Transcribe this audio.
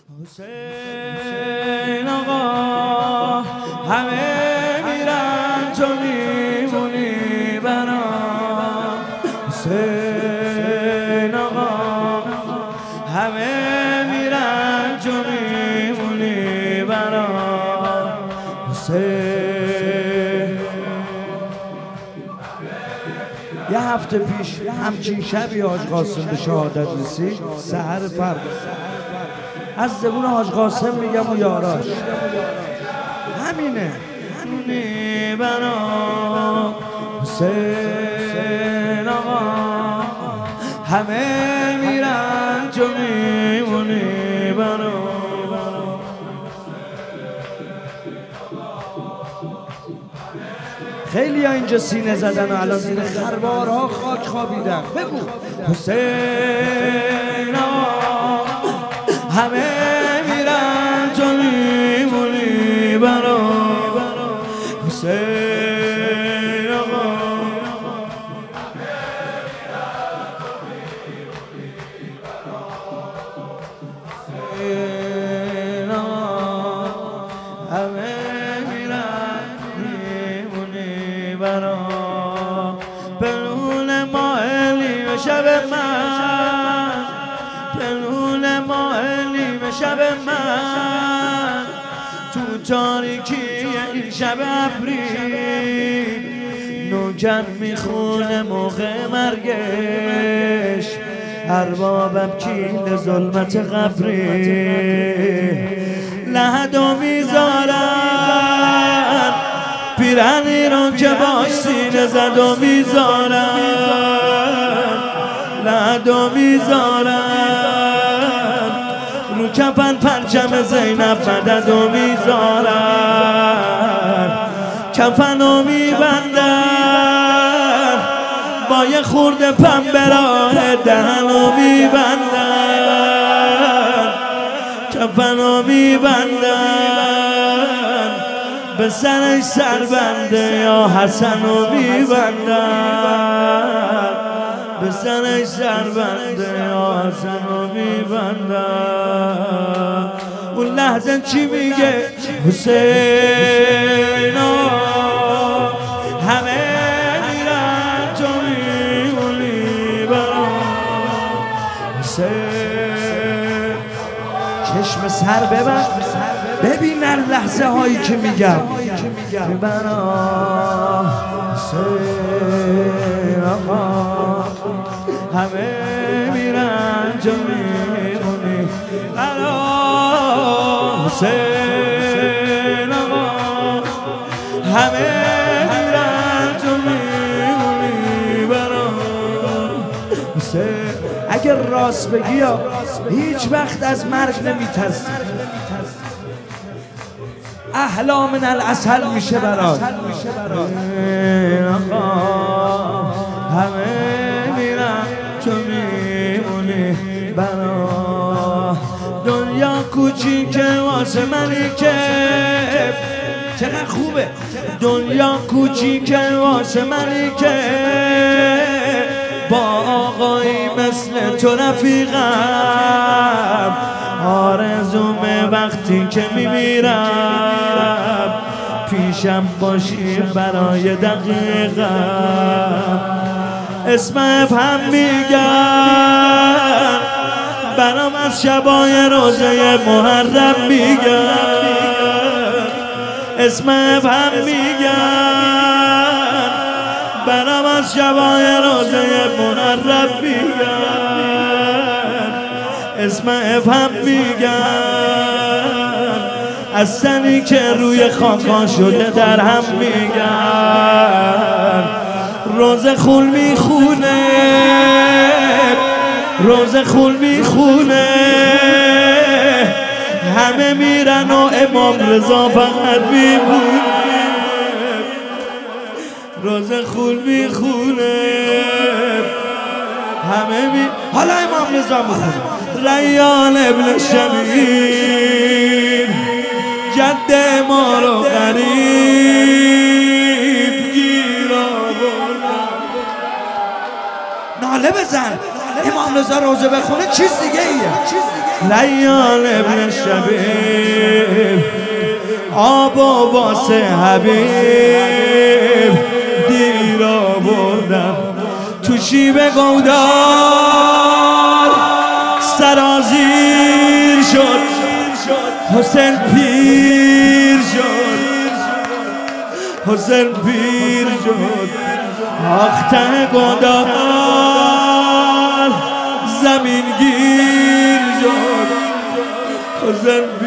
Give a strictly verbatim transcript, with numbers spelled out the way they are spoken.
حسین آقا همه میرن تو میمونی برام. حسین آقا همه میرن تو میمونی برام. حسین یه هفته پیش همچین شبی حاج قاسم به شهادت رسید. سحر فردا از زبون حاج قاسم میگم و یاراش همینه همینه برام. حسین آقا همه میرن تو میمونی برام. خیلی ها اینجا سینه زدن و الان زیر خروارها خاک خوابیدن. بگو حسین آقا همه میرن تو میمونی برام. حسین آقا حسین آقا همه میرن میمونی برام. پنون ماهلی و شب من، پنون ماهلی و شب من، تو تاریکی این شب ابری نوجن میخونه موقع مرگش. اربابم کیل ظلمت قبری لحدو میذارن، پیرنی رو که باش سینه زد و میذارن، لحدو میذارن رو کفن پرچم زینب مدد و میذارن، کفن و میبندن با یه خورده پنبه راه دهن و میبندن، کفن و میبندن به سرش سربنده یا حسن و میبندن، به سرش سربنده یا حسن و میبندن. اون لحظه چی میگه؟ حسین همه میرن تو میمونی برام. حسین چشم سر ببند ببینن لحظه هایی که میگم برام. حسین آقا همه میرن تو میمونی برام. حسین آقا همه میرن تو میمونی برام. حسین اگر راست بگی یا هیچ وقت از مرگ نمیترسی، احلا من العسل میشه برات. همه میرن تو میمونی برا. دنیا کوچیکه واسه منی که چقدر خوبه. دنیا کوچیکه واسه منی که با آقایی مثل تو رفیقم. آرزومه وقتی که میمیرم پیشم باشی برای دقیقم. اسم افهم میگن برام از شبای روزه محرم میگن. اسم افهم میگن برام از شبای روزه محرم میگن. اسم افهم میگن از سنی که روی خاکا شده در هم میگن. روز خول میخونه، روز خول میخونه، همه میرن و امام رضا فقط میمونه. روز خول میخونه همه می حالا امام رضا میخونه. ریان ابن شمیر جد ما رو غریب گیر آورد. ناله بزن امام امام رضا روزه بخونه چیز دیگه ایه. لیال ابن شبیب آب و واسه حبیب دیر آوردم تو شیب گودار سرازیر شد حسین پیر شد حسین پیر شد آخته گودار زمین گیر شد حسین